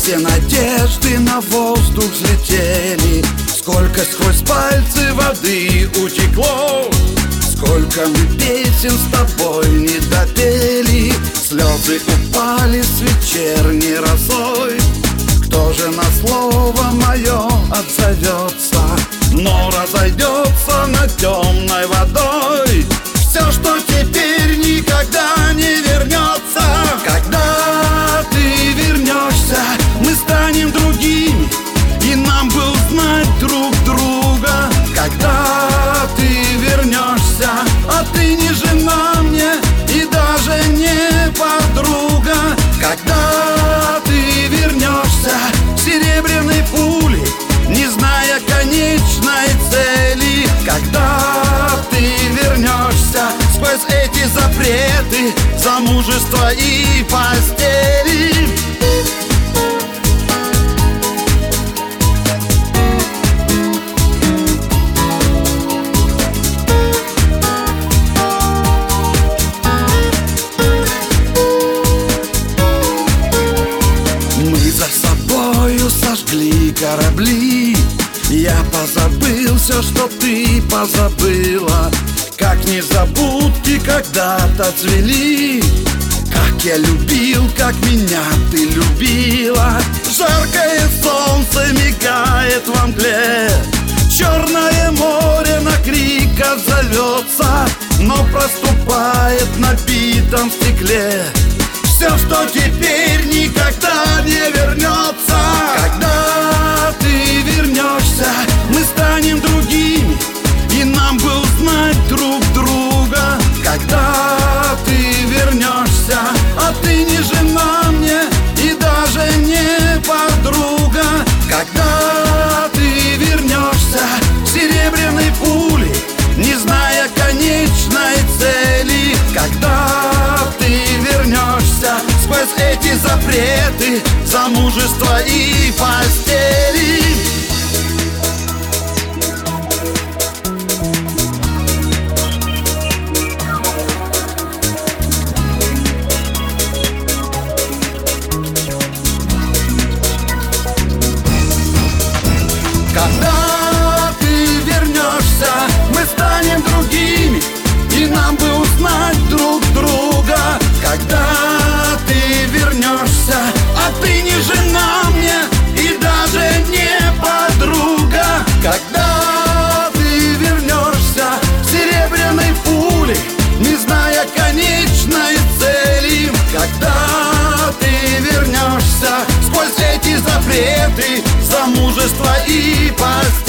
Все надежды на воздух взлетели. Сколько сквозь пальцы воды утекло, сколько мы песен с тобой не допели. Слезы упали с вечерней росой. Кто же на слово мое отзовется, но разойдется над темной водой? Все, что теперь никогда не вернется. Когда ты вернешься, мы станем другими, и нам бы узнать друг друга. Когда ты вернешься, а ты не жена мне и даже не подруга. Когда ты вернешься серебряной пулей, не зная конечной цели. Когда ты вернешься сквозь эти запреты замужества и постели. Мы за собою сожгли корабли. Я позабыл все, что ты позабыла. Как незабудки когда-то цвели. Как я любил, как меня ты любила. Жаркое солнце мигает во мгле. Черное море на крик отзовется, но проступает на битом стекле. Все, что теперь никогда не вернется. Когда ты вернешься, мы станем другими, и нам бы узнать друг друга. Когда ты вернешься, а ты не жена мне и даже не подруга. Когда ты вернешься серебряной пулей, не зная конечной цели. Когда ты вернешься сквозь эти запреты замужества и постели. Когда ты вернешься, мы станем другими, и нам бы узнать друг друга. Когда ты вернешься, а ты не жена мне и даже не подруга. Когда ты вернешься серебряной пулей, не зная конечной цели. Когда ты вернешься сквозь эти запреты замужества и постели.